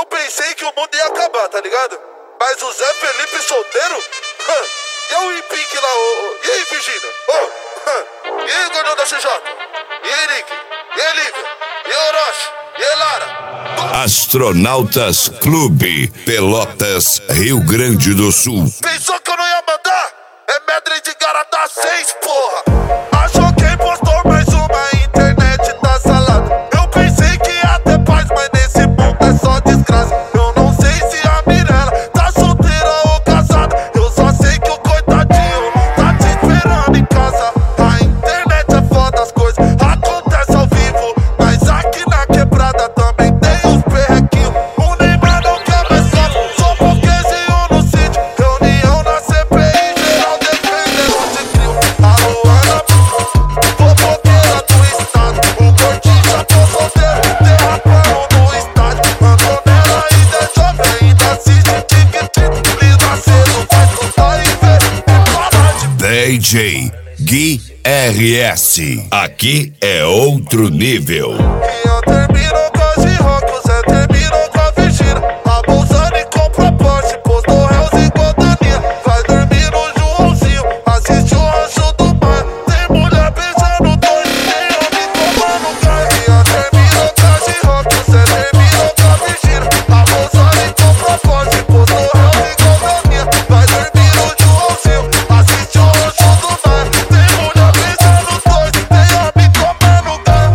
Eu pensei que o mundo ia acabar, tá ligado? Mas o Zé Felipe solteiro? E o Ipink lá, e aí, Virgínia? E aí, gordão da CJ? E aí, Nick? E aí, Lívia? E aí, Orochi? E aí, Lara? Astronautas Clube, Pelotas, Rio Grande do Sul. Pensou que eu não ia mandar? É medley de Garata 6, porra! Achou quem postou mais uma, a internet tá salada. Eu pensei que ia ter paz, mas nesse mundo é só desgraça. Eu não sei se a Mirella tá solteira ou casada. Eu só sei que o coitadinho tá te esperando em casa. A internet é foda, as coisas acontecem ao vivo. Mas aqui na quebrada também tem uns perrequinhos. O Neymar não quer mais sofre, só burguesinho no sítio. Reunião na CPI, geral defendendo de crime. A Luana, fofoqueira do estado. O gordinho já tô solteiro, derrapando no estádio. Antonella ainda é jovem, ainda assiste TikTok. Lida cedo, vai escutar e ver e falar de DJ Gui RS. Aqui é outro nível. Rian terminou com a G-Rock, o Zé terminou com a Virgínia. A Bolsani compra Porsche, postou réus em Godaninha. Vai dormir no Joãozinho, assiste o Rancho do Mar. Tem mulher beijando dois, tem homem tomando gás. Rian terminou com a G-Rock, o Zé terminou com a Virgínia. A Bolsani compra Porsche, postou réus em Godaninha. Vai dormir no Joãozinho, assiste o Rancho do Mar. Tem mulher beijando dois, tem homem tomando gás.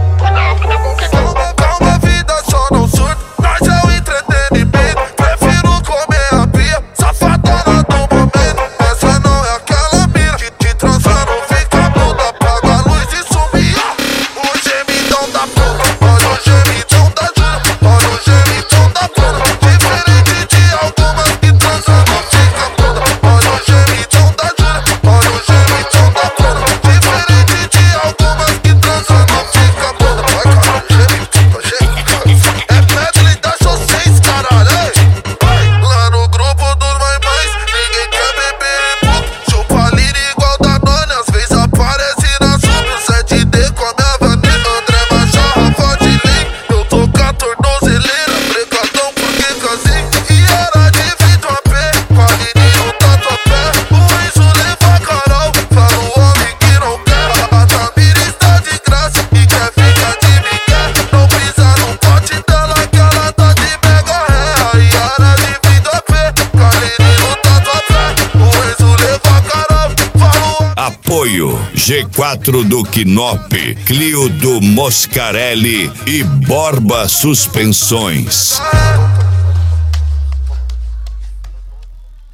Calma, vida, só não surto. Nós é o entretenimento. Prefiro comer a pia, safadona do momento. Essa não é aquela mina que te transando, fica muda, apaga a luz e sumia. O gemidão da puta, olha o gemidão da Júlia, olha o gemidão da puta. Diferente de algumas que transando, fica muda. Olha o gemidão da Júlia, olha o gemidão da puta. Diferente de algumas que transando, fica muda. Vai, cara, é medley da Show 6, caralho, ei. Lá no grupo dos mães, ninguém quer beber pouco. Chupa lira igual Danone, às vezes aparece na sub. O 7D come a vanilla, André Machado, Rafa de Link. Eu tô com a tornozeleira, precadão porque casei. E era de vidro a pé, Valininho Tatuapé. O Enzo leva a Carol, fala o homem que não quer. A Tamira está de graça e quer ficar de migué. Não pisa no pote dela que ela tá de mega ré. A Yara de vidro a pé, Valininho Tatuapé. O Enzo leva a Carol, fala o Apoio G4 do Quinop, Clio do Moscarelli e Borba Suspensões. homem.